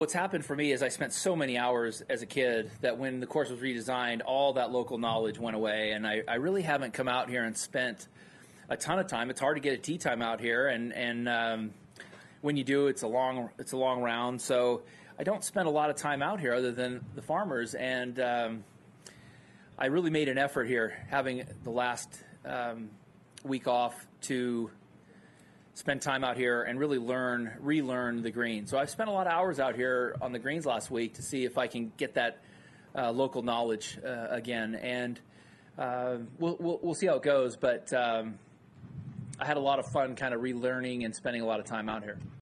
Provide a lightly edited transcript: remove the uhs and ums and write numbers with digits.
What's happened for me is I spent so many hours as a kid that when the course was redesigned, all that local knowledge went away, and I really haven't come out here and spent a ton of time. It's hard to get a tee time out here, and when you do, it's a long round. So I don't spend a lot of time out here other than the farmers, and I really made an effort here, having the last week off, to spend time out here and really relearn the green. So I've spent a lot of hours out here on the greens last week to see if I can get that local knowledge again, and we'll see how it goes. But I had a lot of fun kind of relearning and spending a lot of time out here.